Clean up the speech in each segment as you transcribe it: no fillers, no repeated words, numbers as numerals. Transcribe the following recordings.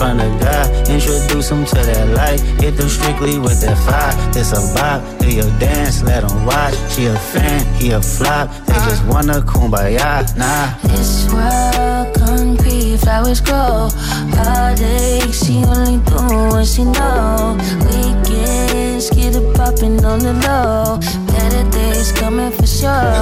front of God. Introduce them to that light. Hit them strictly with that fire. This a bop, do your dance, let them watch. She a fan, he a flop. They just wanna kumbaya, nah. This world concrete, flowers grow. Heartache, she only do what she know. Weekends, get it poppin' on the low. Better days coming for sure.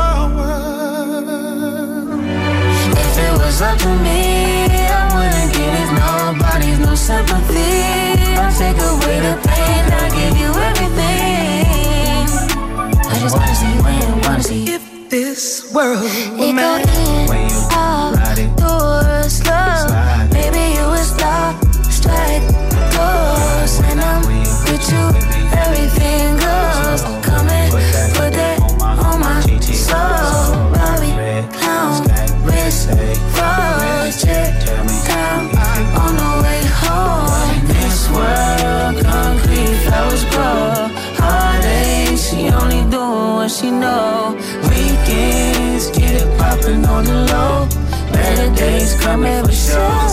If it was up to me, I wouldn't give it nobody's no sympathy. I'll take away the pain, I'll give you everything. I just wanna see when, wanna see if this world will melt. When you ride it, do it slow. Baby, you will stop, strike, goes. And I'm with you, everything goes. Come and put that on my soul. Bobby, clown, wrist, froze, check, down, on the way home. This world, concrete, flowers grow. Heartache, she only doing what she know. Weekends, get it poppin' on the low. Better days coming for sure.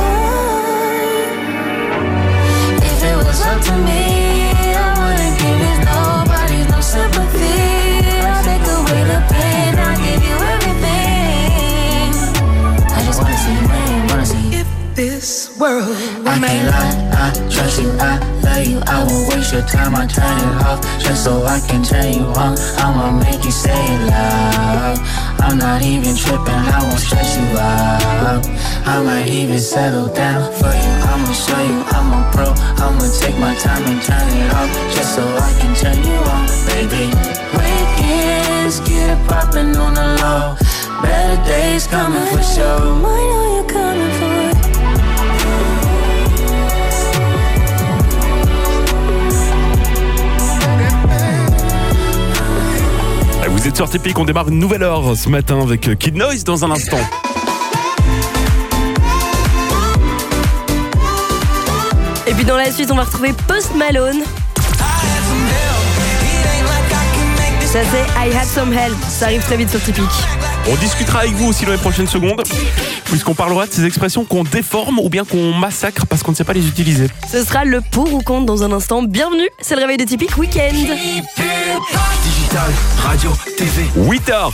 If it was up to me, I wouldn't give it nobody's no sympathy. I'll take away the pain, I'll give you everything. I just wanna see when, wanna see if this world will make. I can't lie, I trust you, I love you. I won't waste your time, I turn it off just so I can turn you on. I'ma make you say it loud. I'm not even tripping, I won't stress you out. I might even settle down for you. I'ma show you I'm a pro. I'ma take my time and turn it off just so I can turn you on, baby. Weekends, get it poppin' on the low. Better days coming for sure. I know you're coming for it. Vous êtes sur Typique, on démarre une nouvelle heure ce matin avec Kid Noise dans un instant. Et puis dans la suite, on va retrouver Post Malone. Ça c'est I Had Some Help. Ça arrive très vite sur Typique. On discutera avec vous aussi dans les prochaines secondes, puisqu'on parlera de ces expressions qu'on déforme ou bien qu'on massacre parce qu'on ne sait pas les utiliser. Ce sera le pour ou contre dans un instant. Bienvenue, c'est le réveil de Typique Week-end. Digital, radio, TV. 8h.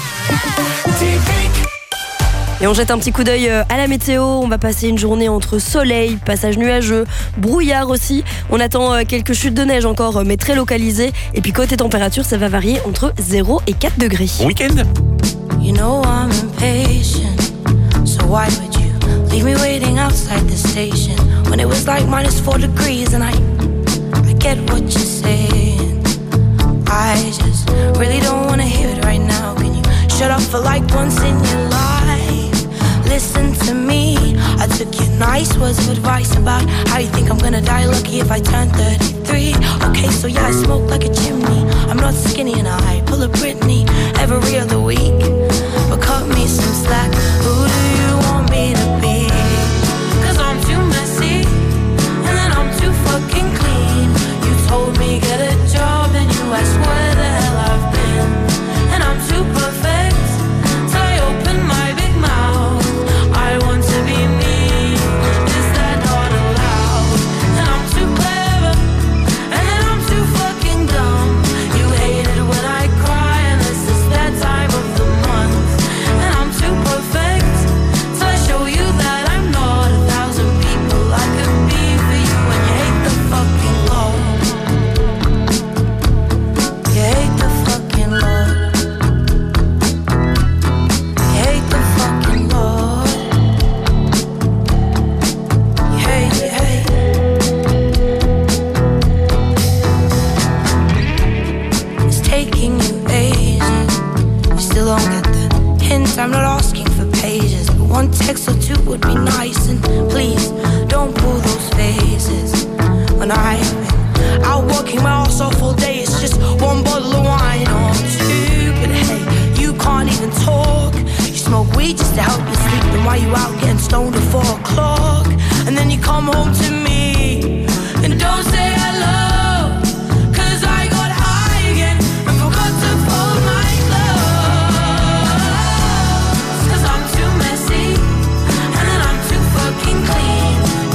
Et on jette un petit coup d'œil à la météo. On va passer une journée entre soleil, passage nuageux, brouillard aussi. On attend quelques chutes de neige encore, mais très localisées. Et puis côté température, ça va varier entre 0 et 4 degrés. Bon week-end. You know I'm impatient, so why would you leave me waiting outside the station when it was like -4 degrees and I get what you're saying. I just really don't wanna hear it right now. Can you shut up for like once in your life? Listen to me, I took your nice words of advice about how you think I'm gonna die lucky if I turn 33. Okay, so yeah, I smoke like a chimney. I'm not skinny and I pull a Britney every other week. But cut me some slack, who do you want me to be? Cause I'm too messy, and then I'm too fucking clean. You told me get a job, and you asked where the hell I've been. And I'm too perfect, so I open my big mouth. I want to be me, is that not allowed? And I'm too clever, and then I'm too fucking dumb. You hate it when I cry, and this is that time of the month. And I'm too perfect, so I show you that I'm not 1,000 people I could be for you. And you hate the fucking Lord. You hate the fucking Lord. You hate the fucking Lord. You hate. It's taking you ages. You still don't get the hint. I'm not asking for pages, but one text or two would be nice. And please don't pull those faces. When I've been out working my ass off all day, it's just one bottle of wine or two. But hey, you can't even talk. You smoke weed just to help you sleep. Then why you out getting stoned at 4 o'clock? And then you come home to me and don't say hello. Cause I got high again and forgot to fold my clothes. Cause I'm too messy, and then I'm too fucking clean.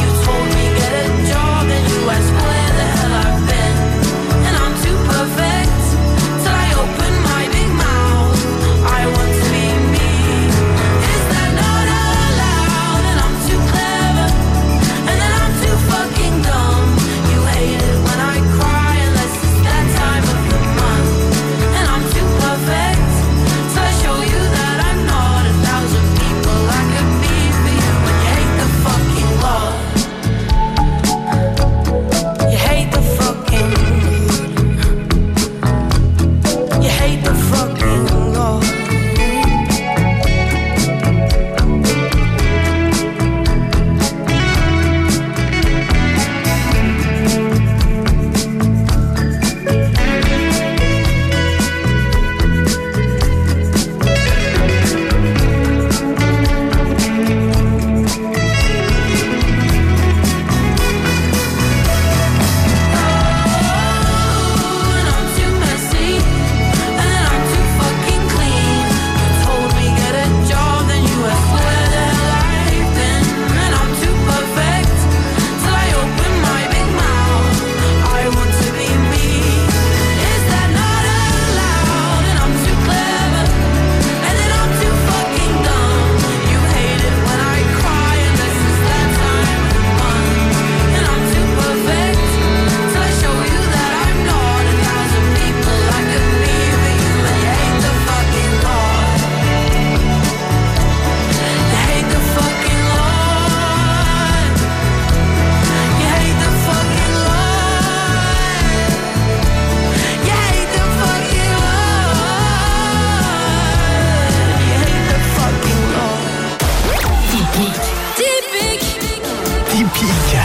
Pic.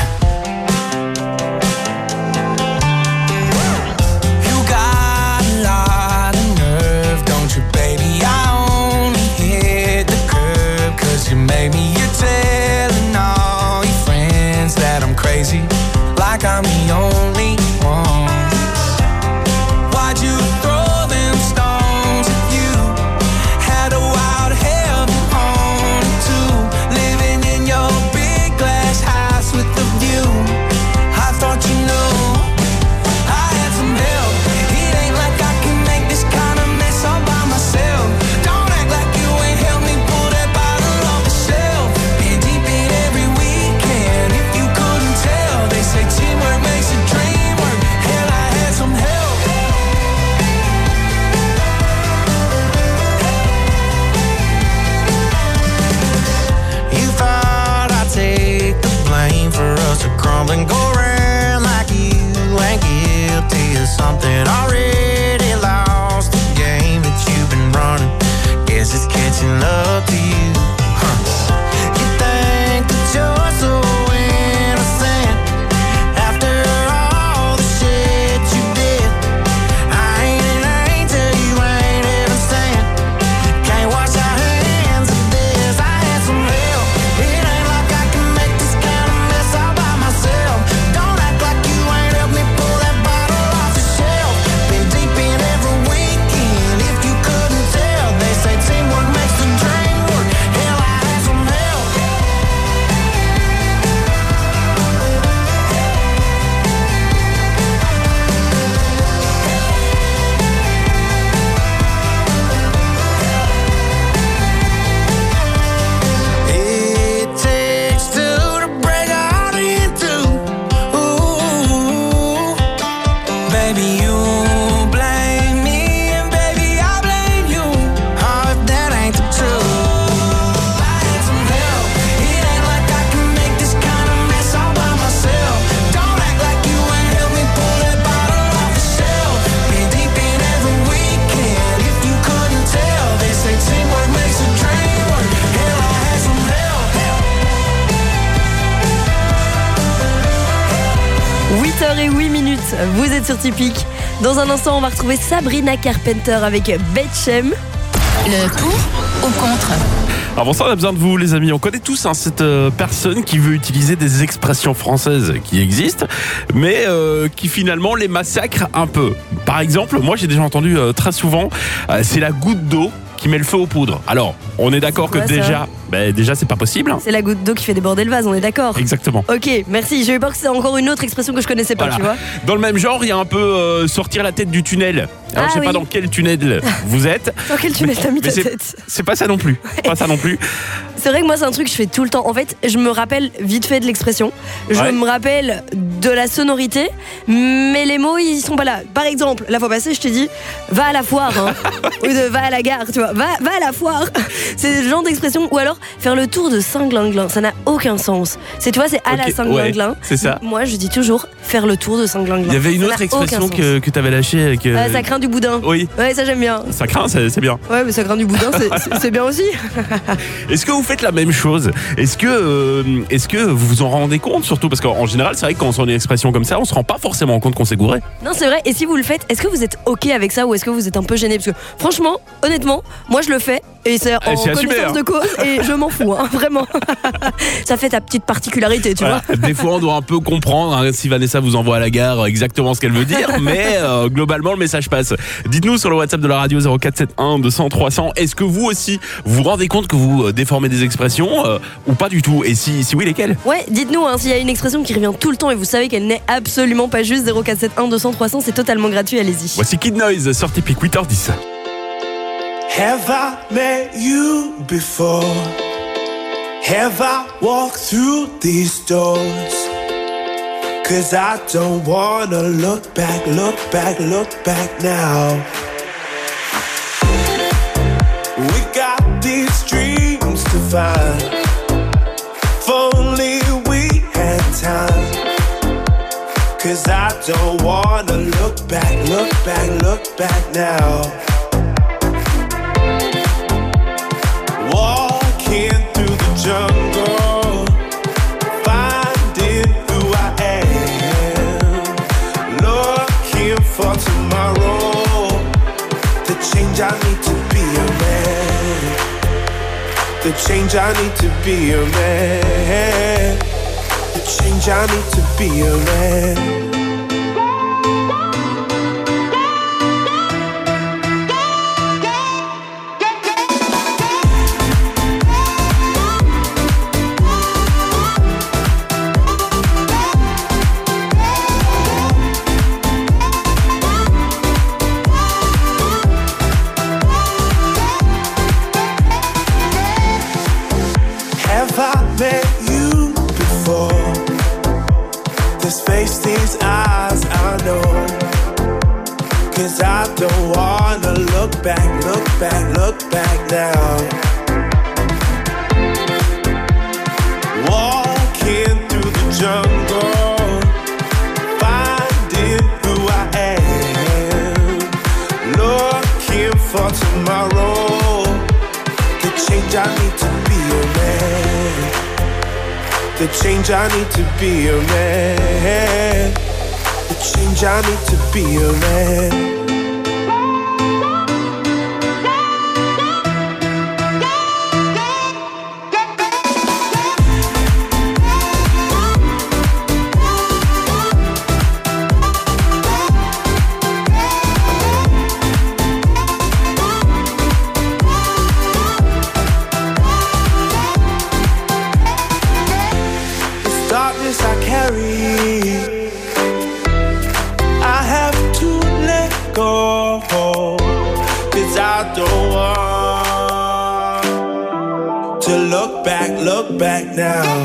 Like I'm the only one. Why'd you throw them stones if you had a wild heaven on too? Living in your big glass house with the view. I thought you knew I had some help. It ain't like I can make this kind of mess all by myself. Don't act like you ain't helped me pull that bottle off the shelf. Been deep in every weekend. If you couldn't tell, they say teamwork makes a dream work. Hell, I had some help. You thought I'd take the blame for us to crumble and go around like you ain't guilty of something already lost. The game that you've been running, guess it's catching up to you. You think that you're so innocent after all the shit you did. I ain't an angel, you ain't even saying. Can't wash our hands of this. I had some help. It ain't like I can make this kind of mess all by myself. Don't act like you ain't helped me pull that bottle off the shelf. Been deep in every weekend. If you couldn't tell, they say teamwork makes the dream work. Hell, I had some help. 'It takes two to break a heart in two. Ooh, baby, you blame me and baby, I blame you. Oh, if that ain't the truth. I had some help. It ain't like I can make this kind of mess all by myself. Don't act like you ain't helped me pull that bottle off the shelf. Been deep in every weekend. If you couldn't tell, they say teamwork makes a dream work. Hell, I had some help. 8h08, vous êtes sur Typique. Dans un instant, on va retrouver Sabrina Carpenter avec Betchem. Le pour ou contre? Avant ça, on a besoin de vous, les amis. On connaît tous cette personne qui veut utiliser des expressions françaises qui existent, mais qui finalement les massacre un peu. Par exemple, moi j'ai déjà entendu très souvent, c'est la goutte d'eau qui met le feu aux poudres. Alors, on est d'accord C'est que quoi, ça déjà c'est pas possible. C'est la goutte d'eau qui fait déborder le vase, on est d'accord? Exactement. Ok, merci. J'ai eu peur que c'est encore une autre expression que je connaissais pas, Voilà. tu vois. Dans le même genre, il y a un peu sortir la tête du tunnel. Alors, Ah je sais pas oui. dans quel tunnel vous êtes. Dans quel tunnel t'as mis ta c'est- tête? C'est pas ça non plus. Pas ça non plus. C'est vrai que moi, c'est un truc que je fais tout le temps. En fait, je me rappelle vite fait de l'expression. Je Ouais. me rappelle de la sonorité, mais les mots, ils sont pas là. Par exemple, la fois passée, je t'ai dit va à la foire, hein. Ou de va à la gare, tu vois. Va à la foire. C'est le genre d'expression. Ou alors faire le tour de Saint-Glinglin. Ça n'a aucun sens. C'est, tu vois, c'est à la Ok, Saint-Glinglin. ouais, c'est ça. Moi, je dis toujours faire le tour de Saint-Glinglin. Il y avait une Ça autre n'a aucun expression sens. que t'avais lâchée avec. Ça craint du boudin. Oui, Ouais, ça j'aime bien. ça craint, c'est bien. Ouais, mais ça craint du boudin, c'est bien aussi. Est-ce que vous faites la même chose? Est-ce que vous vous en rendez compte surtout? Parce qu'en général, c'est vrai que quand on sort une expression comme ça, on se rend pas forcément compte qu'on s'est gouré. Non, c'est vrai. Et si vous le faites, est-ce que vous êtes OK avec ça ou est-ce que vous êtes un peu gêné? Parce que franchement, honnêtement, moi je le fais et c'est en c'est assumé, connaissance hein. de cause et je m'en fous, hein, vraiment. Ça fait ta petite particularité, tu Voilà. Des fois, on doit un peu comprendre hein, si Vanessa vous envoie à la gare exactement ce qu'elle veut dire, mais globalement, le message passe. Dites-nous sur le WhatsApp de la radio 0471 200 300. Est-ce que vous aussi, vous vous rendez compte que vous déformez des expressions ou pas du tout? Et si oui, lesquelles? vois. Ouais, dites-nous hein, s'il y a une expression qui revient tout le temps et vous savez qu'elle n'est absolument pas juste. 0471 200 300, c'est totalement gratuit, allez-y. Voici Kid Noise sur Typique 8h10. Have I met you before? Have I walked through these doors? 'Cause I don't wanna look back now. We got these dreams to find. If only we had time. 'Cause I don't wanna look back now. Walking through the jungle, finding change I need to be a man. The change I need to be a man. I don't wanna look back now. Walking through the jungle, finding who I am, looking for tomorrow. The change I need to be a man. The change I need to be a man. The change I need to be a man. Look back now.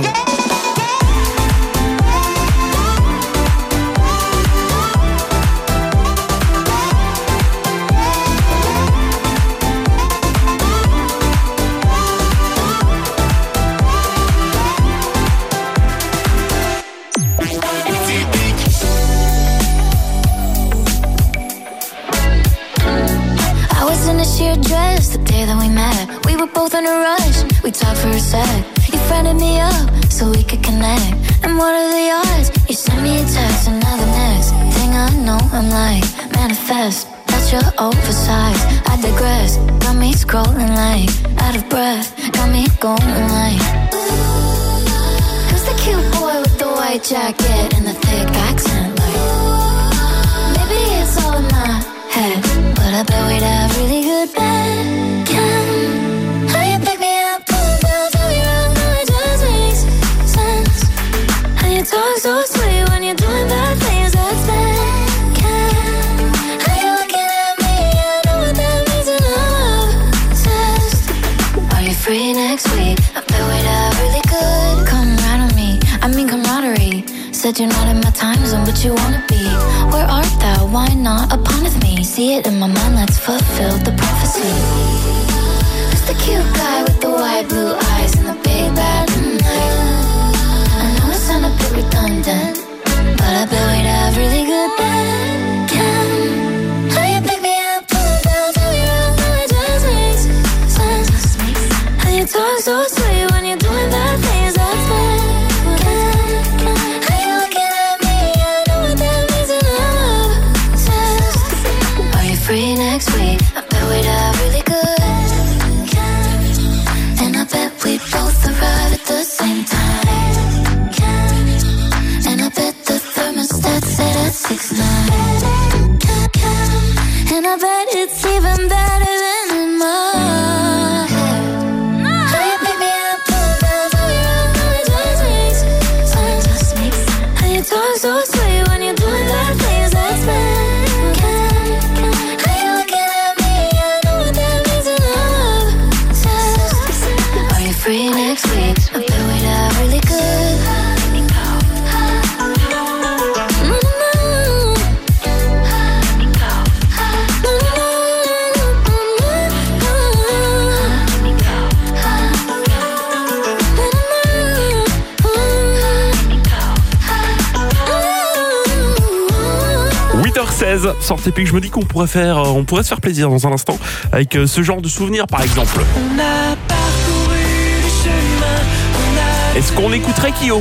I was in a sheer dress the day that we met. We were both in a rush. We talked for a sec. You friended me up so we could connect. And what are the odds? You sent me a text and now the next thing I know I'm like, manifest. That's your oversized. I digress. Got me scrolling like, out of breath. Got me going like, who's the cute boy with the white jacket and the thick accent? Like, maybe it's all in my head, but I bet we'd have really good bed. How you pick me up, pull me down, tell me wrong, no, it just makes sense. How you talk so sweet when you're doing bad things, that's bad. How you looking at me, I know what that means and I'm obsessed. Are you free next week? I bet we'd have really good. Come right on me, I mean camaraderie. Said you're not in my time zone, but you wanna be. Where art thou? Why not upon with me? See it in my mind, let's fulfill the prophecy. Who's the cute guy with the white blue eyes and the big bad night? I know it sound a bit redundant, but I bet we'd have really good bed. How you pick me up, pull me down, tell me wrong, no, it just makes sense. How you talk so sweet when you're doing bad things, that's bad. Free next week, I bet we'd have really good. And I bet we'd both arrive at the same time. And I bet the thermostat set at 6'9". And I bet it's even better than in my head. How you pick me up, pull me down, tell me wrong, no, it just makes sense. How you talk so sweet when you're doing bad things, that's bad. Free next week, I bet we'd have really good. Sortez puis je me dis qu'on pourrait se faire plaisir dans un instant avec ce genre de souvenirs par exemple. On a parcouru le chemin, Est-ce qu'on écouterait Kyo ?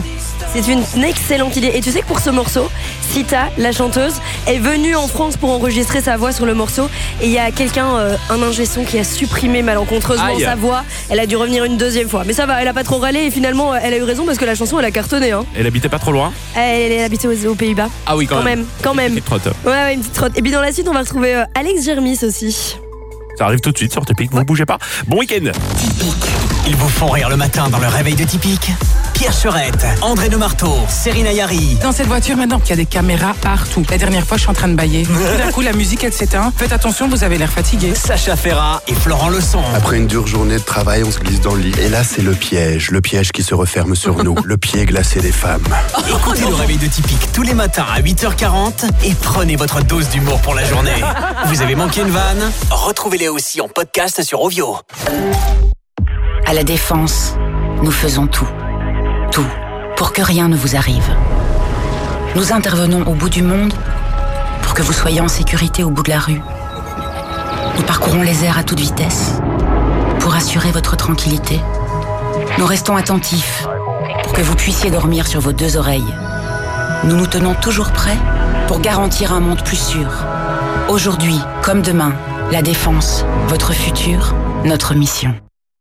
C'est une excellente idée. Et tu sais que pour ce morceau, Sita, la chanteuse, est venue en France pour enregistrer sa voix sur le morceau. Et il y a quelqu'un, un ingé son, qui a supprimé malencontreusement sa voix. Elle a dû revenir une deuxième fois. Mais ça va, elle a pas trop râlé et finalement, elle a eu raison parce que la chanson, elle a cartonné. Hein. Elle habitait pas trop loin? Elle habitait aux Pays-Bas. Ah oui, quand même. Quand même. Une petite trotte. Ouais, une petite trotte. Et puis dans la suite, on va retrouver Alex Germis aussi. Ça arrive tout de suite sur Typique, vous bougez pas. Bon week-end. Typique. Ils vous font rire le matin dans le réveil de Typique. Pierre Cherette, André de Marteau, Serena Yari. Dans cette voiture maintenant, il y a des caméras partout. La dernière fois, je suis en train de bâiller. Tout d'un coup, la musique, elle s'éteint. Faites attention, vous avez l'air fatigué. Sacha Ferrat et Florent Leçon. Après une dure journée de travail, on se glisse dans le lit. Et là, c'est le piège qui se referme sur nous. Le pied glacé des femmes. Écoutez le réveil de Typique tous les matins à 8h40 et prenez votre dose d'humour pour la journée. Vous avez manqué une vanne? Retrouvez-les aussi en podcast sur Ovio. À la Défense, nous faisons tout. Tout. Pour que rien ne vous arrive. Nous intervenons au bout du monde pour que vous soyez en sécurité au bout de la rue. Nous parcourons les airs à toute vitesse pour assurer votre tranquillité. Nous restons attentifs pour que vous puissiez dormir sur vos deux oreilles. Nous nous tenons toujours prêts pour garantir un monde plus sûr. Aujourd'hui, comme demain, la Défense, votre futur, notre mission.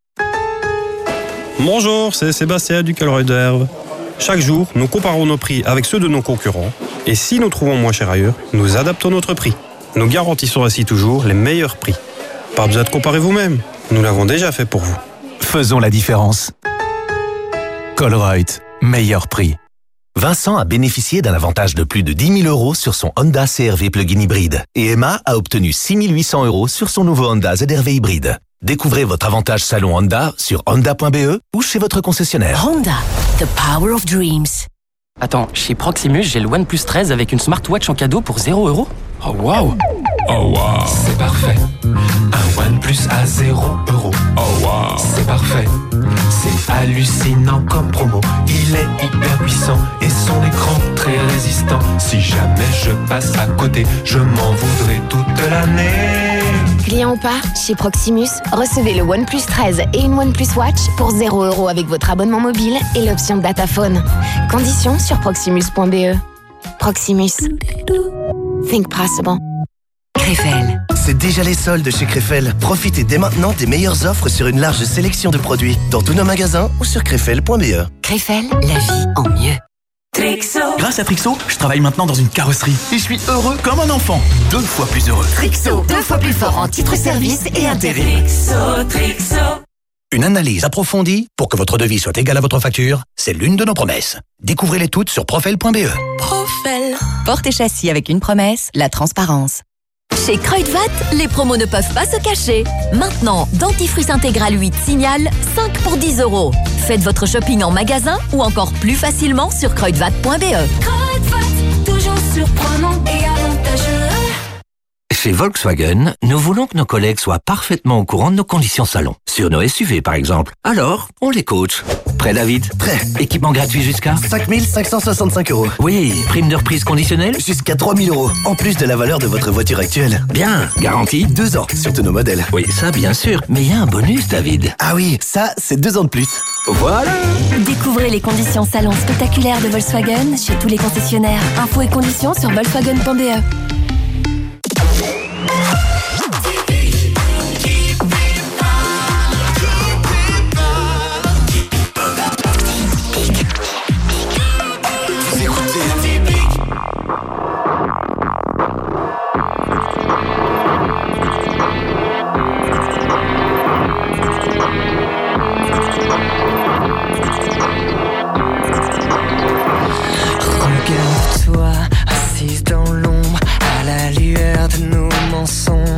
Bonjour, c'est Sébastien du Calroy d'Herve. Chaque jour, nous comparons nos prix avec ceux de nos concurrents et si nous trouvons moins cher ailleurs, nous adaptons notre prix. Nous garantissons ainsi toujours les meilleurs prix. Pas besoin de comparer vous-même, nous l'avons déjà fait pour vous. Faisons la différence. Colruyt, meilleur prix. Vincent a bénéficié d'un avantage de plus de 10 000 euros sur son Honda CR-V plug-in hybride et Emma a obtenu 6 800 euros sur son nouveau Honda ZR-V hybride. Découvrez votre avantage salon Honda sur honda.be ou chez votre concessionnaire. Honda, the power of dreams. Attends, chez Proximus, j'ai le OnePlus 13 avec une smartwatch en cadeau pour 0 €. Oh waouh! Oh wow, c'est parfait. Un OnePlus à 0 €. Oh wow, c'est parfait. C'est hallucinant comme promo. Il est hyper puissant et son écran très résistant. Si jamais je passe à côté, je m'en voudrais toute l'année. Client ou pas, chez Proximus, recevez le OnePlus 13 et une OnePlus Watch pour 0 € avec votre abonnement mobile et l'option Dataphone. Conditions sur proximus.be. Proximus. Think possible. Crefel. C'est déjà les soldes chez Crefel. Profitez dès maintenant des meilleures offres sur une large sélection de produits dans tous nos magasins ou sur crefel.be. Crefel, la vie en mieux. Trixo. Grâce à Trixo, je travaille maintenant dans une carrosserie et je suis heureux comme un enfant. 2 fois plus heureux. Trixo, 2 fois plus fort en titre service et intérêt. Trixo. Une analyse approfondie pour que votre devis soit égal à votre facture, c'est l'une de nos promesses. Découvrez-les toutes sur profel.be. Profel. Porte et châssis avec une promesse, la transparence. Chez Kruidvat, les promos ne peuvent pas se cacher. Maintenant, dentifrice intégral 8 Signal, 5 pour 10 €. Faites votre shopping en magasin ou encore plus facilement sur kruidvat.be. Kruidvat, toujours surprenant et avantageux. Chez Volkswagen, nous voulons que nos collègues soient parfaitement au courant de nos conditions salon. Sur nos SUV, par exemple. Alors, on les coach. Prêt, David? Prêt. Équipement gratuit jusqu'à 5 565 €. Oui. Prime de reprise conditionnelle? Jusqu'à 3 000 €, en plus de la valeur de votre voiture actuelle. Bien. Garantie? 2 ans, sur tous nos modèles. Oui, ça, bien sûr. Mais il y a un bonus, David. Ah oui, ça, c'est 2 ans de plus. Voilà. Découvrez les conditions salon spectaculaires de Volkswagen chez tous les concessionnaires. Infos et conditions sur volkswagen.be. Regarde-toi, assise dans l'ombre, à la lueur de nos mensonges.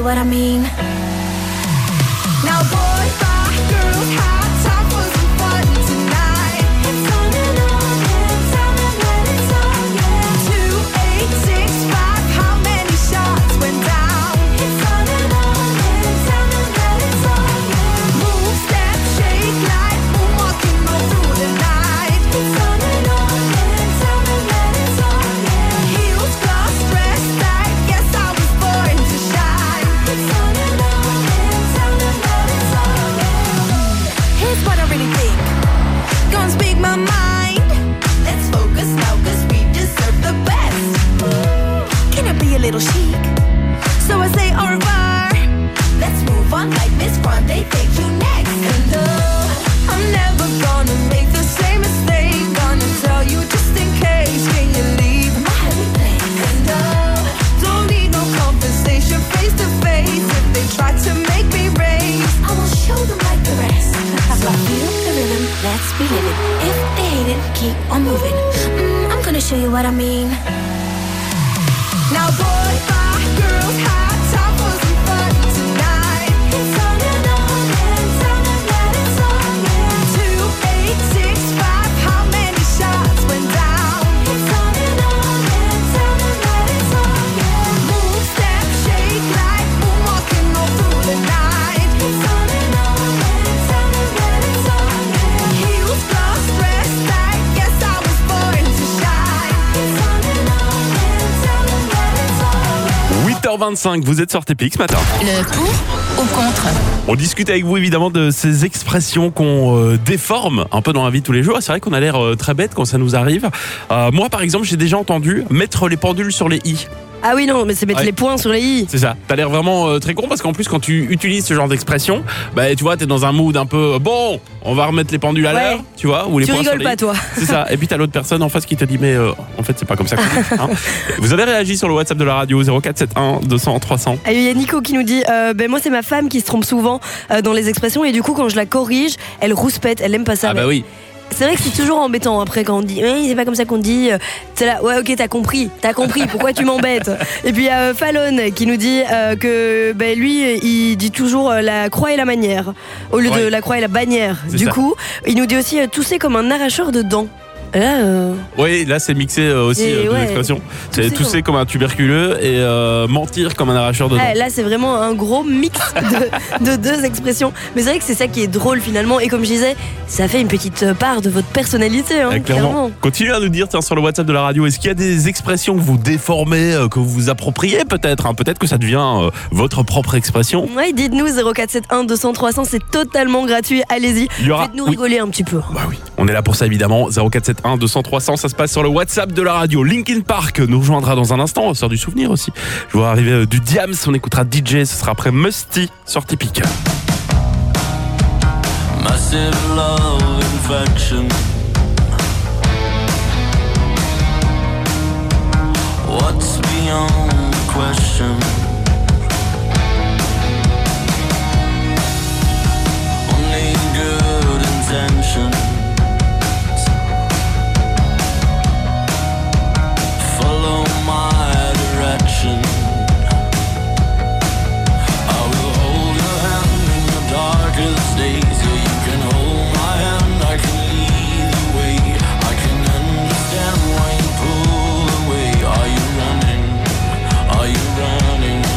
what I mean. Now boys, bye, girls, high, time for some fun tonight. It's on and on, and time and let it's on, yeah. 2, 8, 6, 5, how many shots went down? It's on and on, and time and let it's on, yeah. Move, step, shake like moonwalking all through the night. It's on and on, and time and let it's on, yeah. Heels, gloss, dress, tight, yes I was born to shine. It's on and on, and time and let it's on, yeah. Here's what I really think, gonna speak my mind. Let's focus now, cause we deserve the best. Can I be a little chic? So I say au revoir. Let's move on like Miss Front, they take you next. And I'm never gonna make the same mistake. Gonna tell you just in case. Can you leave my happy place? And don't need no conversation face to face. If they try to make me raise, I will show them like the rest. So feel the rhythm, let's be living. If they hate it, keep on moving. I'm gonna show you what I mean. Now boys, bye, girls, high, time for some fun tonight. It's on and on, and time and let it's on, yeah. 2, 8, 6, 5, how many shots went down? It's on and on, and time and let it's on, yeah. Move, step, shake like moonwalking all through the night. It's on and on, and time and let it's on, yeah. Heels, gloss, dress, tight, yes I was born to shine. It's on and on, and time and let it's on, yeah. 8h25, vous êtes sur TPX ce matin. Le pour ou contre? On discute avec vous évidemment de ces expressions qu'on déforme un peu dans la vie de tous les jours. C'est vrai qu'on a l'air très bête quand ça nous arrive. Moi par exemple, j'ai déjà entendu mettre les pendules sur les i. Ah oui, non, mais c'est mettre les points sur les i. C'est ça. T'as l'air vraiment très con parce qu'en plus, quand tu utilises ce genre d'expression, bah tu vois, t'es dans un mood un peu bon, on va remettre les pendules à l'heure, tu vois, ou les Tu points sur rigoles les pas, i. toi. C'est ça. Et puis t'as l'autre personne en face qui te dit, mais en fait, c'est pas comme ça qu'on dit. Hein. Vous avez réagi sur le WhatsApp de la radio 0471 200 300. Il y a Nico qui nous dit moi c'est ma femme qui se trompe souvent dans les expressions et du coup quand je la corrige elle rouspète, elle aime pas ça. Ah bah oui. C'est vrai que c'est toujours embêtant après quand on dit oui, c'est pas comme ça qu'on dit. C'est là, ouais, ok, t'as compris, pourquoi tu m'embêtes? Et puis il y a Fallon qui nous dit que lui, il dit toujours la croix et la manière au lieu de la croix et la bannière. Du coup, il nous dit aussi tousser comme un arracheur de dents. Là, Oui, là c'est mixé aussi de l'expression. C'est tousser comme un tuberculeux et mentir comme un arracheur de dents. Là c'est vraiment un gros mix de deux expressions. Mais c'est vrai que c'est ça qui est drôle finalement. Et comme je disais, ça fait une petite part de votre personnalité. Hein, clairement. Continuez à nous dire sur le WhatsApp de la radio, est-ce qu'il y a des expressions que vous déformez, que vous vous appropriez peut-être peut-être que ça devient votre propre expression. Ouais, dites-nous 0471 200 300, c'est totalement gratuit. Allez-y, faites-nous rigoler un petit peu. Bah oui, on est là pour ça évidemment. 0471 200 300, ça se passe sur le WhatsApp de la radio. Linkin Park nous rejoindra dans un instant, on sort du souvenir aussi. Je vois arriver du Diams, on écoutera DJ, ce sera après Musty sur Typique. Massive love infection. What's beyond question? Only good intention. Follow my direction. I will hold your hand in the darkest days. Yeah, you can hold my hand, I can lead the way. I can understand why you pull away. Are you running? Are you running?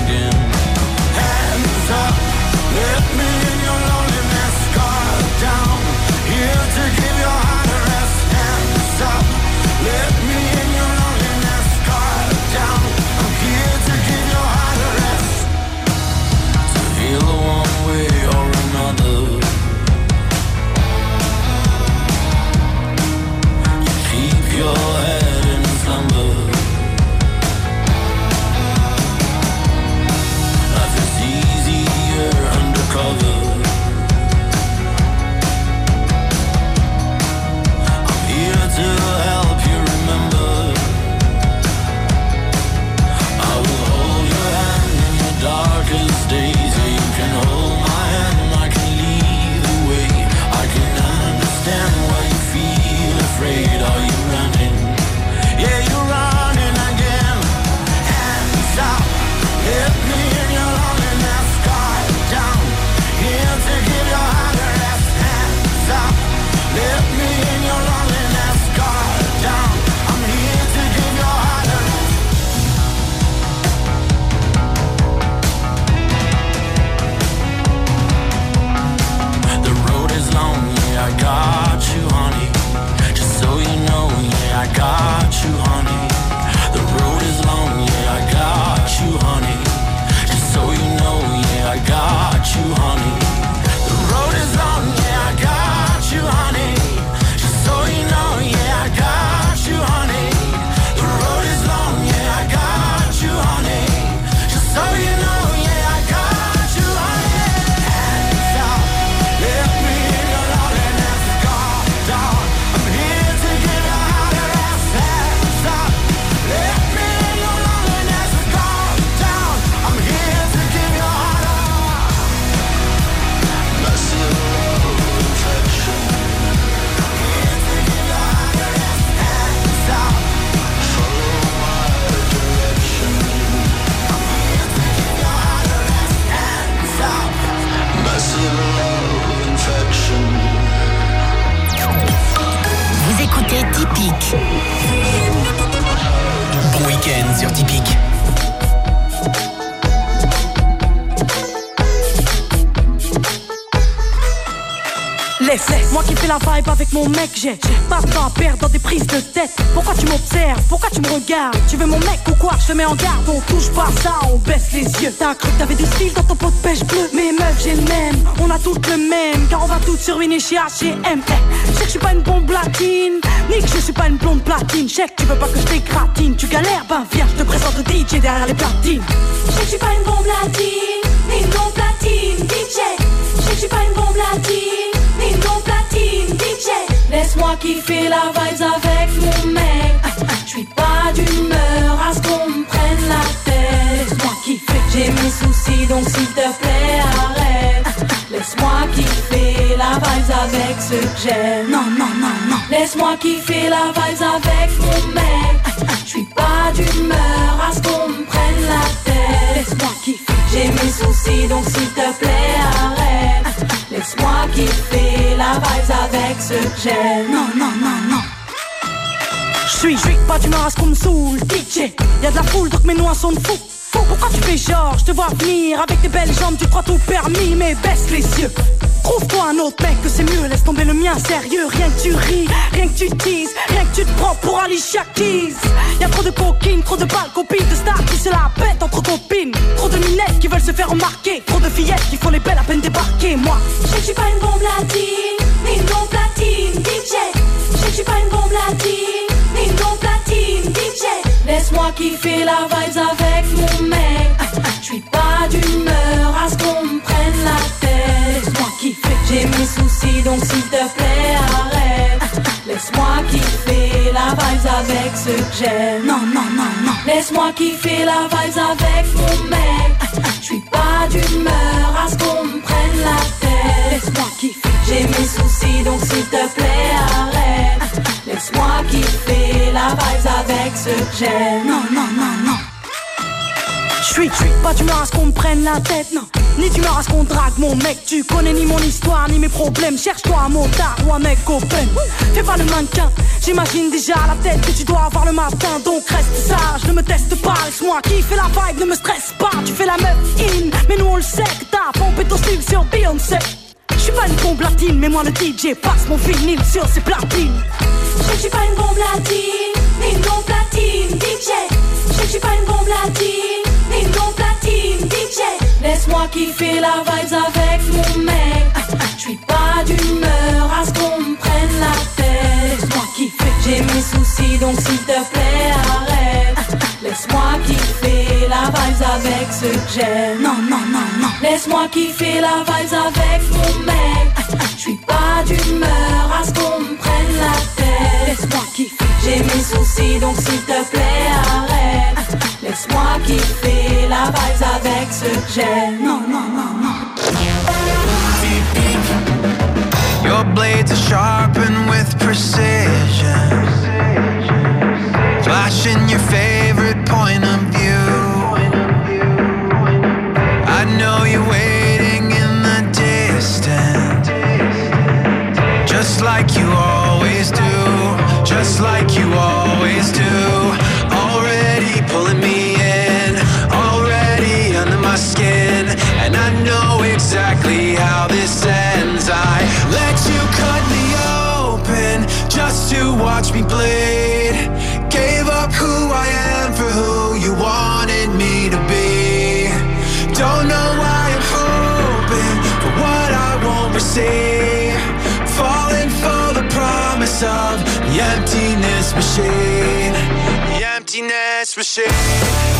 Bon week-end sur Typique. Laisse-moi kiffer la vibe avec mon mec, j'ai pas de temps à perdre dans des prises de tête. Pourquoi tu m'observes, pourquoi tu me regardes? Tu veux mon mec ou quoi? Je te mets en garde, on touche pas ça, on baisse les yeux. T'as cru que t'avais du style dans ton pot de pêche bleu. Mais meuf j'ai le même, on a toutes le même, car on va toutes sur une chez H&M. Je sais que je suis pas une bombe latine, ni que je suis pas une blonde platine. Je sais que tu veux pas que je t'égratine, tu galères, ben viens, je te présente le DJ derrière les platines. Je sais que je suis pas une bombe latine, ni une blonde platine, DJ. Je sais que je suis pas une bombe latine, ni une blonde platine, DJ. Laisse-moi kiffer la vibes avec mon mec. Je suis pas d'humeur à ce qu'on me prenne la tête. Laisse-moi kiffer, j'ai mes soucis donc s'il te plaît arrête. Laisse-moi kiffer la vibes avec ceux que j'aime. Non, non, non, non. Laisse-moi kiffer la vibes avec mon mec. Je suis pas d'humeur à ce qu'on me prenne la tête. Laisse-moi kiffer, j'ai mes soucis donc s'il te plaît arrête. Laisse-moi kiffer la vibes avec ceux que j'aime. Non, non, non, non. Je suis pas d'humeur à ce qu'on me saoule, DJ. Y'a de la foule donc mes noix sont de fou. Pourquoi tu fais genre, je te vois venir avec tes belles jambes, tu crois tout permis, mais baisse les yeux. Trouve-toi un autre mec que c'est mieux, laisse tomber le mien, sérieux. Rien que tu ris, rien que tu teases, rien que tu te prends pour Alicia Keys. Y'a trop de coquines, trop de balles, copines, de stars qui se la pètent entre copines. Trop de minettes qui veulent se faire remarquer, trop de fillettes qui font les belles à peine débarquer. Moi, je sais que je suis pas une bombe latine, ni une blonde platine, DJ. Je sais que je suis pas une bombe latine, ni une blonde platine, DJ. Laisse-moi kiffer la vibes avec mon mec. Je suis pas d'humeur à ce qu'on me prenne la tête. Laisse-moi kiffer, j'ai mes soucis donc s'il te plaît arrête. Laisse-moi kiffer la vibes avec ceux que j'aime. Non, non, non, non. Laisse-moi kiffer la vibes avec mon mec. Je suis pas d'humeur à ce qu'on me prenne la tête. Laisse-moi kiffer, j'ai mes soucis donc s'il te plaît arrête. Laisse-moi kiffer la vibes avec ceux que j'aime. Non, non, non, non. Je suis pas d'humeur à ce qu'on me prenne la tête, non. Ni d'humeur à ce qu'on drague mon mec. Tu connais ni mon histoire, ni mes problèmes. Cherche-toi un motard ou un mec open. Fais pas le mannequin, j'imagine déjà la tête que tu dois avoir le matin. Donc reste sage, ne me teste pas. Laisse-moi kiffer la vibe, ne me stresse pas. Tu fais la meuf in, mais nous on le sait que ta pompe est ton style sur Beyoncé. Je suis pas une bombe latine, mais moi le DJ passe mon vinyle sur ses platines. Je sais que je suis pas une bombe latine, ni une blonde platine, DJ. Je sais que je suis pas une bombe latine, ni une blonde platine, DJ. Laisse-moi kiffer la vibes avec mon mec. Je suis pas d'humeur à ce qu'on me prenne la tête. Laisse-moi kiffer, j'ai mes soucis donc s'il te plaît arrête. Laisse-moi kiffer la vibes avec ceux que j'aime. Non, non, non, non. Laisse-moi kiffer la vibes avec mon mec. Je suis pas d'humeur à ce qu'on me prenne la tête. Laisse-moi kiffer, j'ai mes soucis donc s'il te plaît arrête. Laisse-moi kiffer la vibes avec ceux que j'aime. Non, non, non, non. Your blades are sharpened with precision, flashing your favorite point of view. I know you're waiting in the distance, just like you always do, just like you always do. Already pulling me in, already under my skin, and I know exactly how this ends. I let you cut me open just to watch me bleed. Gave up who I am for who you wanted me to be. Don't know why I'm hoping for what I won't receive. Falling for the promise of the emptiness machine. The emptiness machine.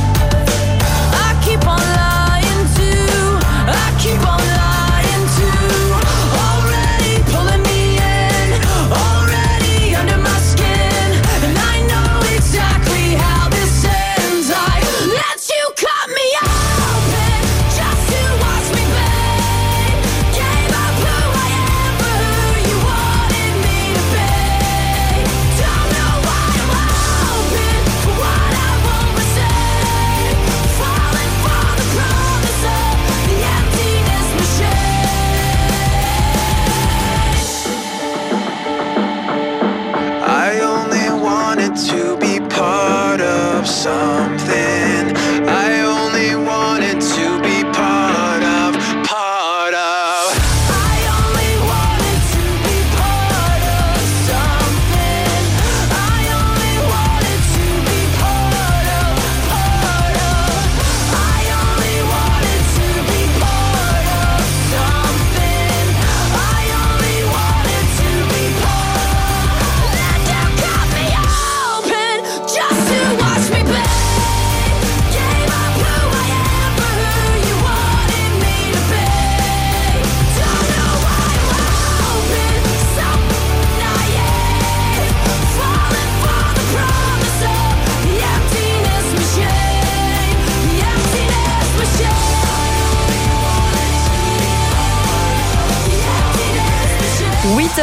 I keep on lying to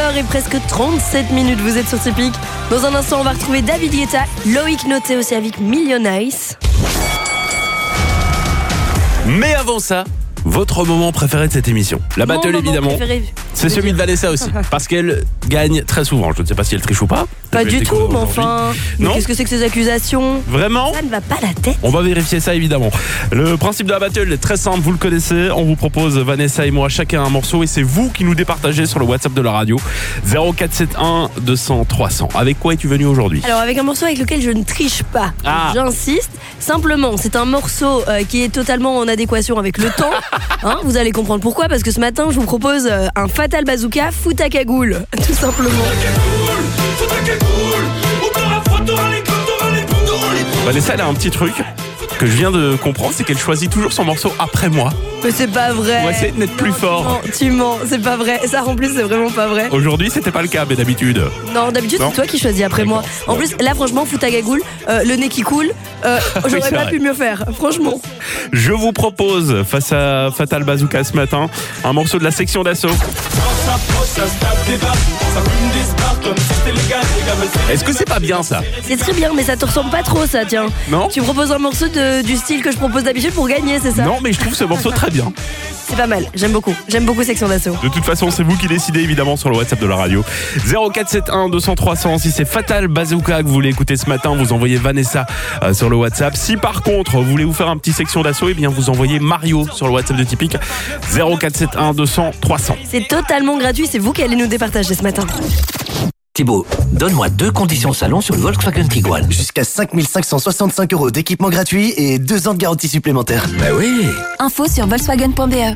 et presque 37 minutes, vous êtes sur Typique. Dans un instant, on va retrouver David Guetta, Loïc Noté aussi avec Million Ice. Mais avant ça, votre moment préféré de cette émission. La Mon battle, moment évidemment. préféré. C'est celui de Vanessa aussi. Parce qu'elle gagne très souvent. Je ne sais pas si elle triche ou pas. Pas Je vais du le tout, découvrir mais aujourd'hui. enfin. Mais Non. qu'est-ce que c'est que ces accusations? Vraiment? Ça ne va pas la tête. On va vérifier ça évidemment. Le principe de la battle est très simple, vous le connaissez. On vous propose, Vanessa et moi, chacun un morceau et c'est vous qui nous départagez sur le WhatsApp de la radio. 0471 200 300. Avec quoi es-tu venu aujourd'hui? Alors avec un morceau avec lequel je ne triche pas, Ah. j'insiste. Simplement, c'est un morceau qui est totalement en adéquation avec le temps. Hein, vous allez comprendre pourquoi, parce que ce matin, je vous propose un Fatal Bazooka, fout à cagoule, tout simplement. Vanessa, elle a un petit truc que je viens de comprendre, c'est qu'elle choisit toujours son morceau après moi. Mais c'est pas vrai. Pour essayer d'être plus fort. Non, tu mens, c'est pas vrai. Ça, en plus, c'est vraiment pas vrai. Aujourd'hui, c'était pas le cas, mais d'habitude. Non, d'habitude, Non. c'est toi qui choisis après moi. En plus, là, franchement, fout à cagoule, le nez qui coule, j'aurais c'est pas vrai. pu mieux faire, franchement. Je vous propose, face à Fatal Bazooka ce matin, un morceau de la section d'assaut. Est-ce que c'est pas bien ça? C'est très bien, mais ça te ressemble pas trop, ça, tiens. Non. Tu me proposes un morceau du style que je propose d'habitude pour gagner, c'est ça? Non, mais je trouve ce morceau très bien. C'est pas mal, j'aime beaucoup Section d'Assaut. De toute façon, c'est vous qui décidez évidemment sur le WhatsApp de la radio. 0471 200 300. Si c'est Fatal Bazooka que vous voulez écouter ce matin, vous envoyez Vanessa sur le WhatsApp. Si par contre vous voulez vous faire un petit section d'assaut, eh bien vous envoyez Mario sur le WhatsApp de Typique. 0471 200 300. C'est totalement gratuit, c'est vous qui allez nous départager ce matin. Thibaut, donne-moi 2 conditions salon sur le Volkswagen Tiguan. Jusqu'à 5565 € d'équipement gratuit et 2 ans de garantie supplémentaire. Bah oui. Info sur Volkswagen.be.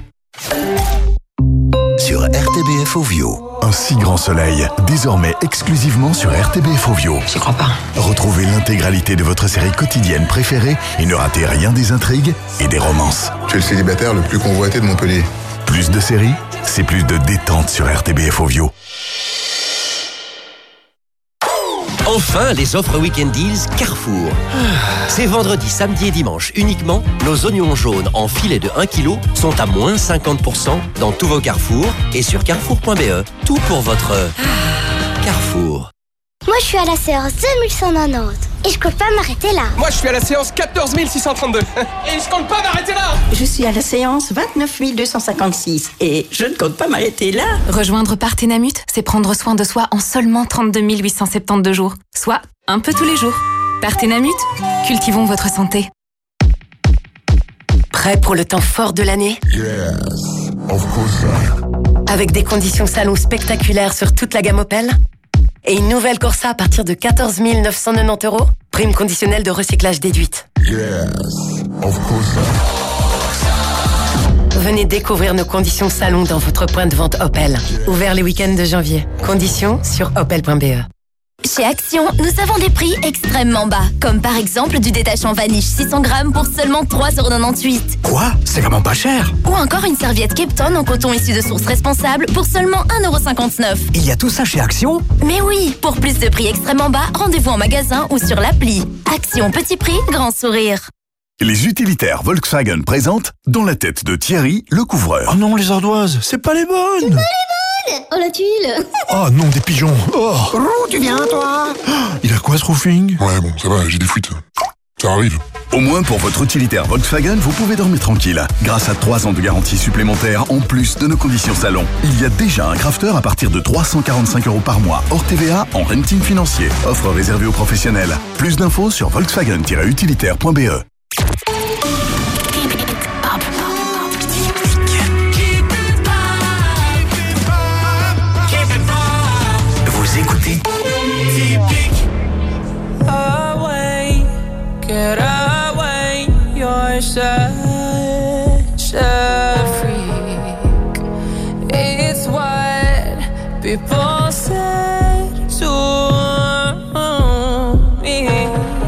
Sur RTBF Ovio. Un si grand soleil, désormais exclusivement sur RTBF Ovio. J'y crois pas. Retrouvez l'intégralité de votre série quotidienne préférée et ne ratez rien des intrigues et des romances. Tu es le célibataire le plus convoité de Montpellier. Plus de séries, c'est plus de détente sur RTBF Ovio. Enfin, les offres Weekend Deals Carrefour. C'est vendredi, samedi et dimanche uniquement. Nos oignons jaunes en filet de 1 kg sont à moins 50% dans tous vos Carrefour et sur carrefour.be. Tout pour votre Carrefour. Moi, je suis à la séance 2190 et je compte pas m'arrêter là. Moi, je suis à la séance 14 632 et je compte pas m'arrêter là. Je suis à la séance 29 256 et je ne compte pas m'arrêter là. Rejoindre Partenamut, c'est prendre soin de soi en seulement 32 872 jours. Soit un peu tous les jours. Partenamut, cultivons votre santé. Prêt pour le temps fort de l'année? Yes, of course. Avec des conditions salon spectaculaires sur toute la gamme Opel? Et une nouvelle Corsa à partir de 14 990 €. Prime conditionnelle de recyclage déduite. Yes, of course. Venez découvrir nos conditions salon dans votre point de vente Opel. Ouvert les week-ends de janvier. Conditions sur opel.be. Chez Action, nous avons des prix extrêmement bas. Comme par exemple du détachant Vanish 600 grammes pour seulement 3,98 €. Quoi? C'est vraiment pas cher. Ou encore une serviette Kepton en coton issu de sources responsables pour seulement 1,59 €. Il y a tout ça chez Action? Mais oui, pour plus de prix extrêmement bas, rendez-vous en magasin ou sur l'appli. Action, petit prix, grand sourire. Les utilitaires Volkswagen présentent Dans la tête de Thierry, le couvreur. Oh non, les ardoises, c'est pas les bonnes. Oh la tuile. Oh non, des pigeons. Oh. Roux, tu viens toi? Il a quoi ce roofing? Ouais, bon, ça va, j'ai des fuites. Ça arrive. Au moins pour votre utilitaire Volkswagen, vous pouvez dormir tranquille. Grâce à 3 ans de garantie supplémentaire en plus de nos conditions salon. Il y a déjà un crafter à partir de 345 € par mois, hors TVA, en renting financier. Offre réservée aux professionnels. Plus d'infos sur volkswagen-utilitaire.be. Vous écoutez Typique. Away, get away, you're such a freak. It's what people said to me.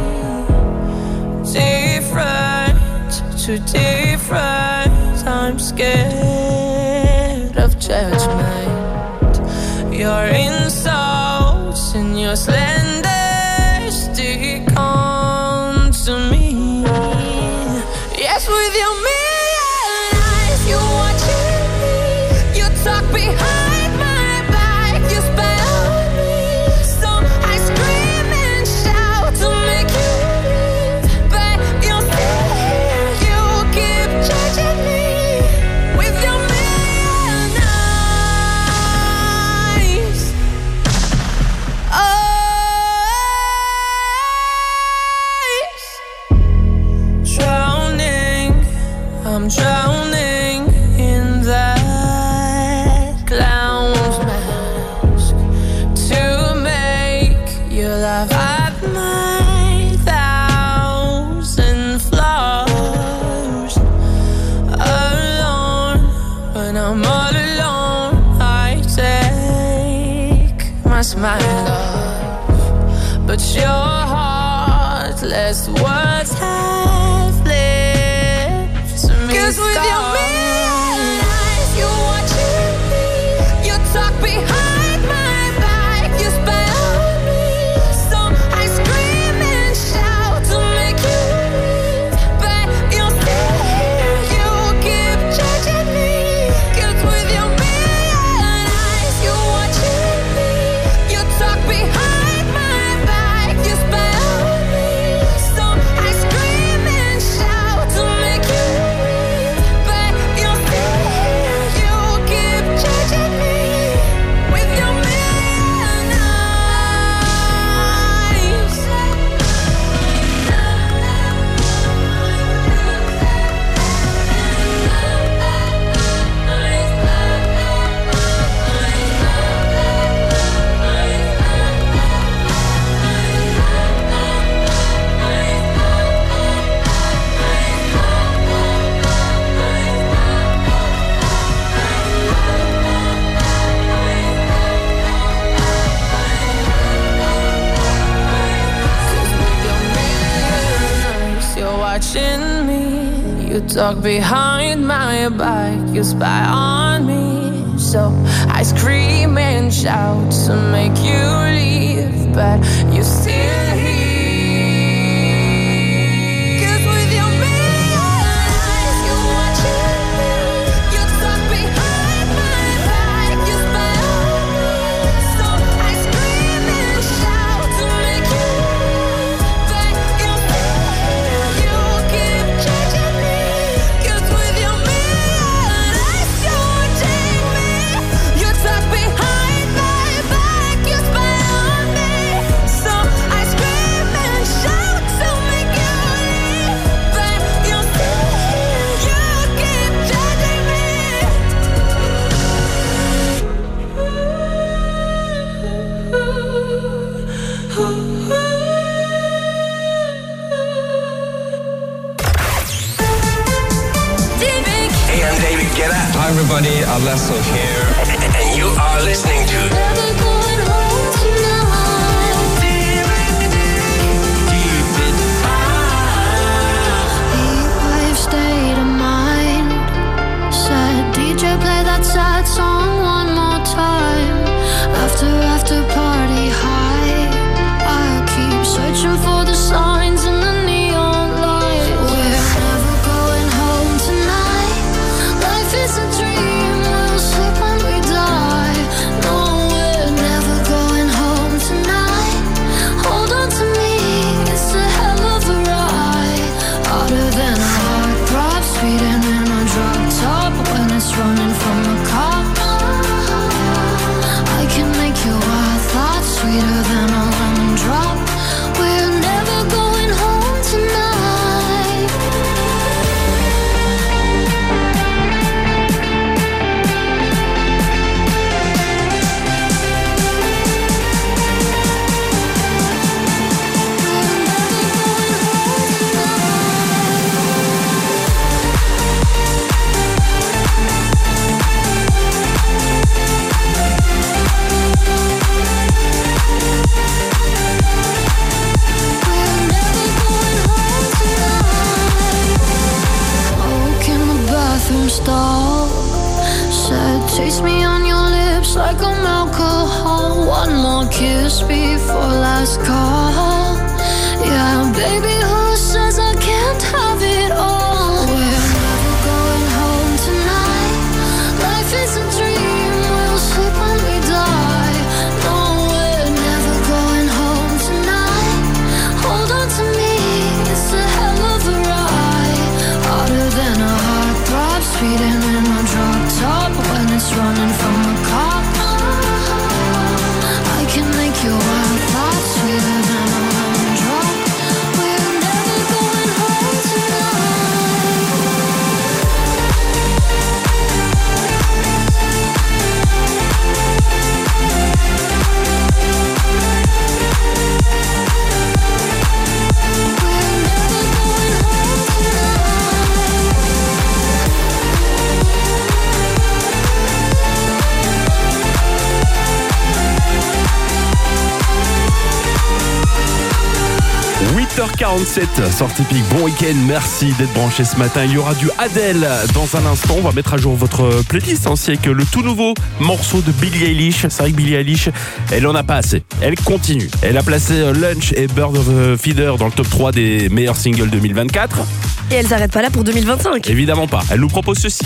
Different to different, I'm scared of judgment. Your insults and your slander stick on to me. Yes, with your million eyes, you watching me. You talk behind my back. You spend Well, I've had my 1,000 flaws. Alone, when I'm all alone, I take my smile off. But your heartless words have left me 'cause with your million eyes, you watching me. You talk behind my back, you spy on me. So I scream and shout to make you leave, but you're still here, you keep judging me. 'Cause with your million eyes, you watching me. You talk behind my back, you spy on me. So I scream and shout to make you leave, but you're still here, you keep judging me. With your million eyes. You're watching me. You talk behind my back, you spy on me. So I scream and shout to make you leave, but you're still here. 'Cause with your million eyes, you're watching me. You talk behind my back, you spy on me. So I scream and shout to make you leave, but you're still here, you keep judging me. 'Cause with your million eyes, you're watching me. You talk behind my back, you spy on me. So I scream and shout to make you leave, but you're still here, you keep judging me. Hey, I'm David Guetta. Hi, everybody. Alesso here. And you are listening to We've stayed in mind. Said DJ, play that sad song one more time. After party high, I keep searching for the signs in the neon light. We're never going home tonight. Life is a dream, we'll sleep when we die. No, we're never going home tonight. Hold on to me, it's a hell of a ride. Harder than a heart throb, speeding in a drop top when it's running from the cops. I can make your wild thoughts sweeter than a lemon drop. We're never going home tonight. Smoke in the bathroom stall. Said, taste me on your lips like I'm alcohol. One more kiss before last call. Yeah, baby, who says I can't have it all? We're never going home tonight. Life is a dream, we'll sleep when we die. No, we're never going home tonight. Hold on to me, it's a hell of a ride. Harder than a heart throb, speeding in a drop top when it's running from the cops. I can make your wild thoughts sweeter than a lemon drop. We're 8h47 sur Typique. Bon week-end, merci d'être branché ce matin. Il y aura du Adele dans un instant. On va mettre à jour votre playlist aussi avec le tout nouveau morceau de Billie Eilish. C'est vrai que Billie Eilish, elle en a pas assez. Elle continue. Elle a placé Lunch et Bird of a Feather dans le top 3 des meilleurs singles 2024. Et elle s'arrête pas là pour 2025. Évidemment pas. Elle nous propose ceci.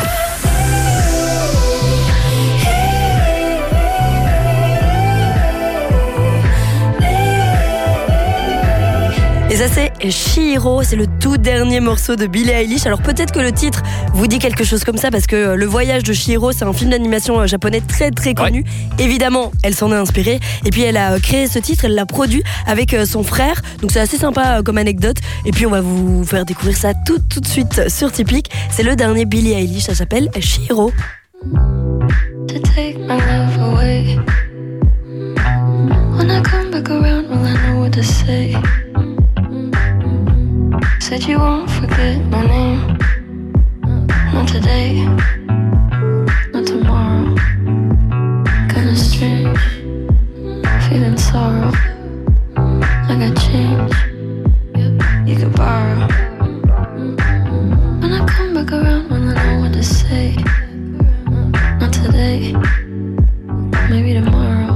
Et ça c'est Chihiro, c'est le tout dernier morceau de Billie Eilish. Alors peut-être que le titre vous dit quelque chose comme ça parce que Le Voyage de Chihiro, c'est un film d'animation japonais très très connu. Ouais. Évidemment, elle s'en est inspirée et puis elle a créé ce titre, elle l'a produit avec son frère. Donc c'est assez sympa comme anecdote. Et puis on va vous faire découvrir ça tout de suite sur Typique. C'est le dernier Billie Eilish, ça s'appelle Chihiro. To take my love away. When I come back around, will I know what to say? Said you won't forget my name. Not today, not tomorrow. Kinda strange, feeling sorrow. I got change, you could borrow. When I come back around, will I know what to say? Not today, maybe tomorrow.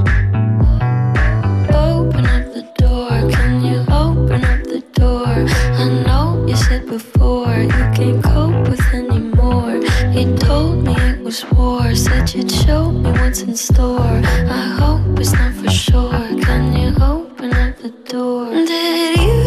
Open up the door, can you open up the door? I know you said before you can't cope with anymore. You told me it was war, said you'd show me what's in store. I hope it's not for sure. Can you open up the door? Did you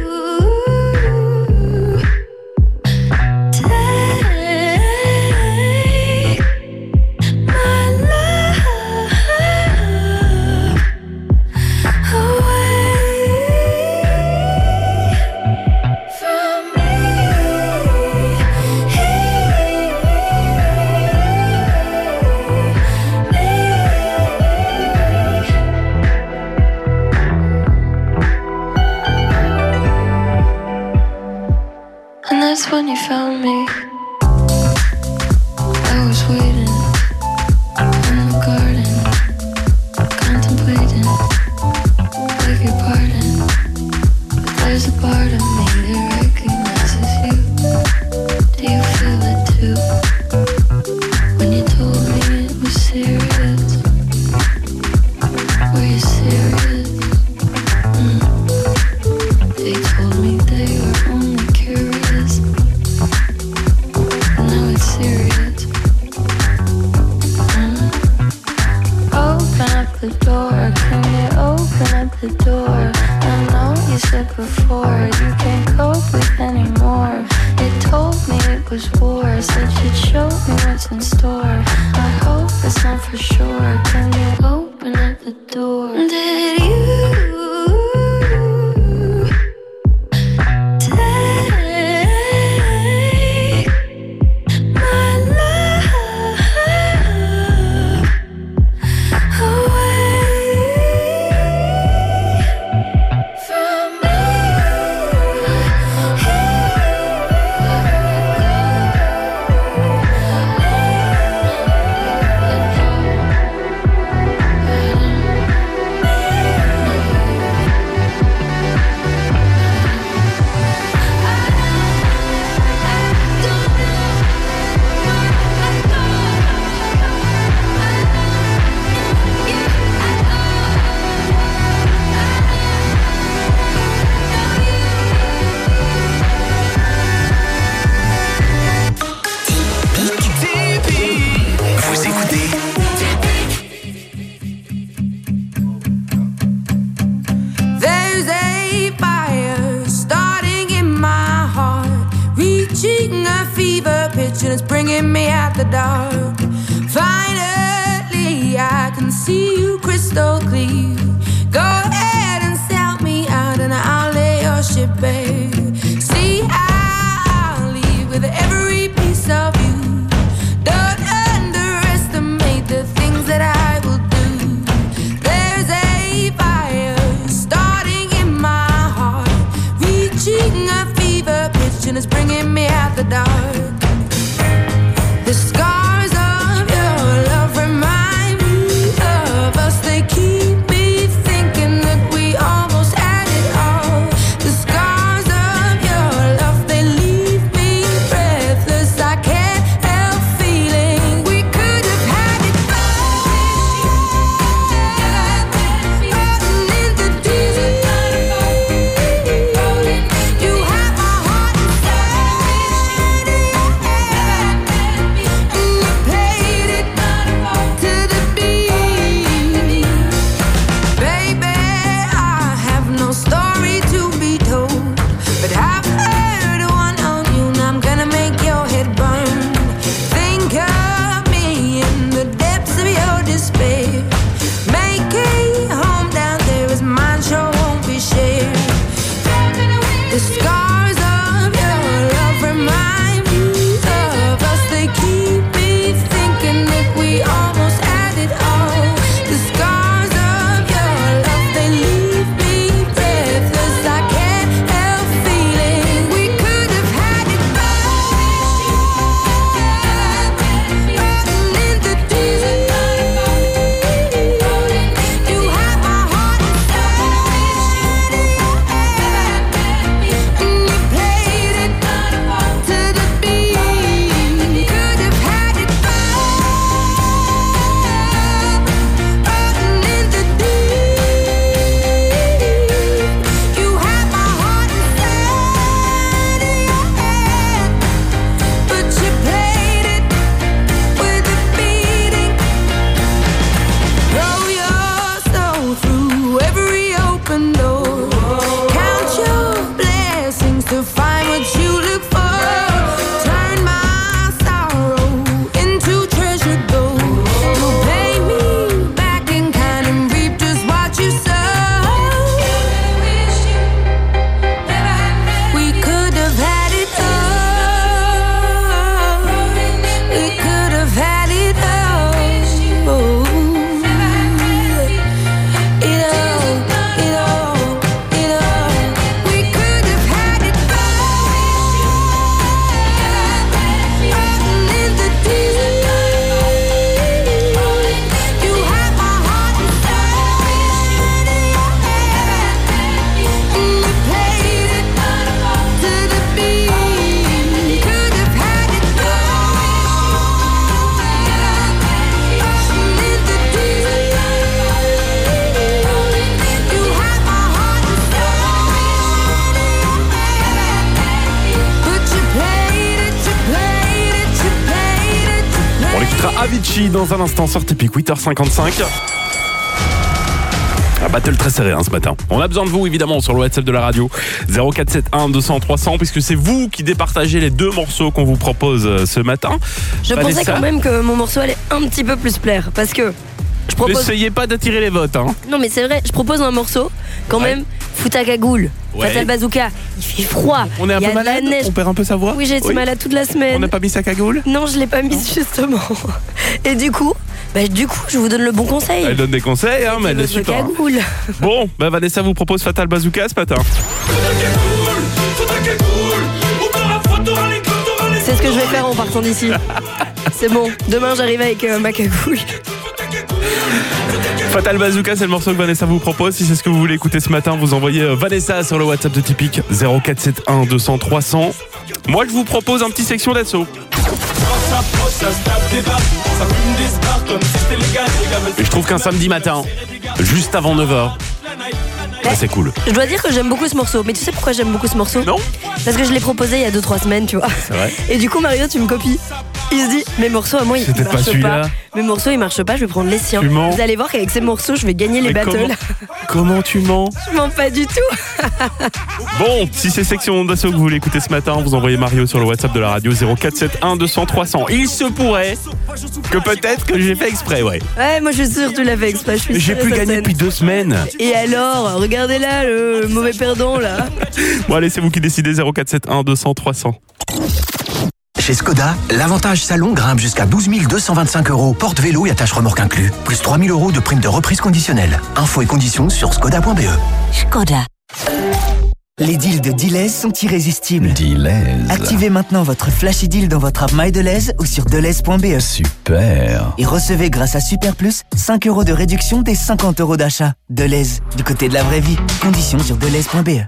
when you found me, I was waiting in the garden, contemplating, beg your pardon, but there's a part of me that recognizes you. Do you feel it too? When you told me it was serious, were you serious? They told me they were only curious. Serious. Open up the door, can you open up the door? I know you said before you can't cope with anymore. You told me it was war, said you'd show me what's in store. I hope it's not for sure. Can you open up the door? Did you? It's bringing me out the dark. Finally, I can see you crystal clear. Go ahead and sell me out, and I'll lay your ship bare. See, I'll leave with every piece of you. Don't underestimate the things that I will do. There's a fire starting in my heart, reaching a fever pitch, and it's bringing me out the dark. The scars of your love remind me of us. They keep me thinking that we almost had it all. Avicii dans un instant sur Typique 8h55. Un battle très serré ce matin. On a besoin de vous évidemment sur le WhatsApp de la radio 0471 200 300 puisque c'est vous qui départagez les 2 morceaux qu'on vous propose ce matin. Je pensais quand même que mon morceau allait un petit peu plus plaire parce que je propose... N'essayez pas d'attirer les votes. Non mais c'est vrai, je propose un morceau quand même. Fouta cagoule, Fatal Bazooka, il fait froid. On est un peu malade, on perd un peu sa voix. Oui, j'ai été malade toute la semaine. On n'a pas mis sa cagoule? Non, je l'ai pas mise justement. Et du coup, je vous donne le bon conseil. Elle donne des conseils, mais elle est super. Bon, Vanessa vous propose Fatal Bazooka ce matin. C'est ce que je vais faire en partant d'ici. C'est bon, demain j'arrive avec ma cagoule. Fatal Bazooka, c'est le morceau que Vanessa vous propose. Si c'est ce que vous voulez écouter ce matin, vous envoyez Vanessa sur le WhatsApp de Typique 0471 200 300. Moi, je vous propose un petit section d'assaut. Et je trouve qu'un samedi matin, juste avant 9h, c'est cool. Je dois dire que j'aime beaucoup ce morceau. Mais tu sais pourquoi j'aime beaucoup ce morceau? Non. Parce que je l'ai proposé il y a 2-3 semaines, tu vois. C'est vrai. Et du coup, Mario, tu me copies. Il se dit, mes morceaux à moi, ils marchent pas. Mes morceaux, ils marchent pas, je vais prendre les siens. Vous allez voir qu'avec ces morceaux, je vais gagner les battles. Comment tu mens? Je mens pas du tout. Bon, si c'est section d'assaut que vous voulez écouter ce matin, vous envoyez Mario sur le WhatsApp de la radio 0471 200 300. Il se pourrait que peut-être que j'ai fait exprès, Ouais, moi je suis sûre que tu l'as fait exprès. J'ai plus gagné depuis 2 semaines. Et alors, regardez là, le mauvais perdant là. Bon allez, c'est vous qui décidez. 0471 200 300. Chez Skoda, l'avantage salon grimpe jusqu'à 12 225 €, porte-vélo et attache remorque inclus, plus 3 000 € de prime de reprise conditionnelle. Infos et conditions sur skoda.be. Skoda. Les deals de Deleuze sont irrésistibles. Deleuze. Activez maintenant votre flashy deal dans votre app MyDeleuze ou sur deleuze.be. Super. Et recevez grâce à Super Plus 5 € de réduction des 50 € d'achat. Deleuze, du côté de la vraie vie. Conditions sur deleuze.be.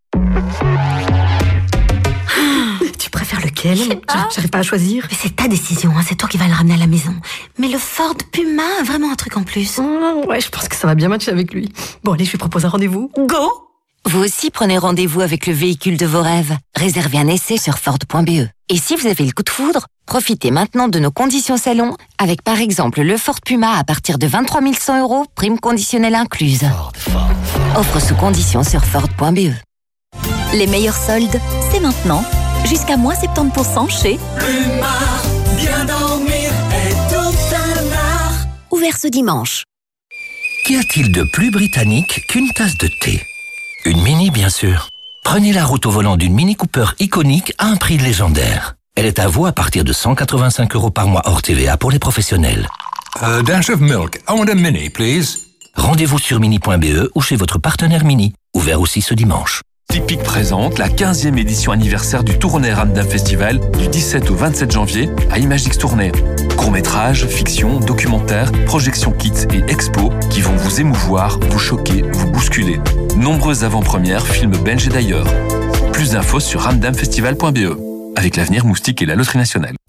Tu préfères lequel? J'arrive pas à choisir. Mais c'est ta décision, c'est toi qui vas le ramener à la maison. Mais le Ford Puma a vraiment un truc en plus. Ouais, je pense que ça va bien matcher avec lui. Bon, allez, je lui propose un rendez-vous. Go! Vous aussi prenez rendez-vous avec le véhicule de vos rêves. Réservez un essai sur Ford.be. Et si vous avez le coup de foudre, profitez maintenant de nos conditions salon avec par exemple le Ford Puma à partir de 23 100 €, prime conditionnelle incluse. Offre sous conditions sur Ford.be. Les meilleurs soldes, c'est maintenant. Jusqu'à moins 70% chez Plumard, bien dormir est tout un art. Ouvert ce dimanche. Qu'y a-t-il de plus britannique qu'une tasse de thé? Une Mini, bien sûr. Prenez la route au volant d'une Mini Cooper iconique à un prix légendaire. Elle est à vous à partir de 185 € par mois hors TVA pour les professionnels. A dash of milk. I want a Mini, please. Rendez-vous sur mini.be ou chez votre partenaire Mini. Ouvert aussi ce dimanche. Typique présente la 15e édition anniversaire du Tournai Ramdam Festival du 17 au 27 janvier à Imagix Tournai. Courts-métrages, fiction, documentaires, projections kits et expos qui vont vous émouvoir, vous choquer, vous bousculer. Nombreuses avant-premières, films belges et d'ailleurs. Plus d'infos sur ramdamfestival.be. Avec l'avenir moustique et la loterie nationale.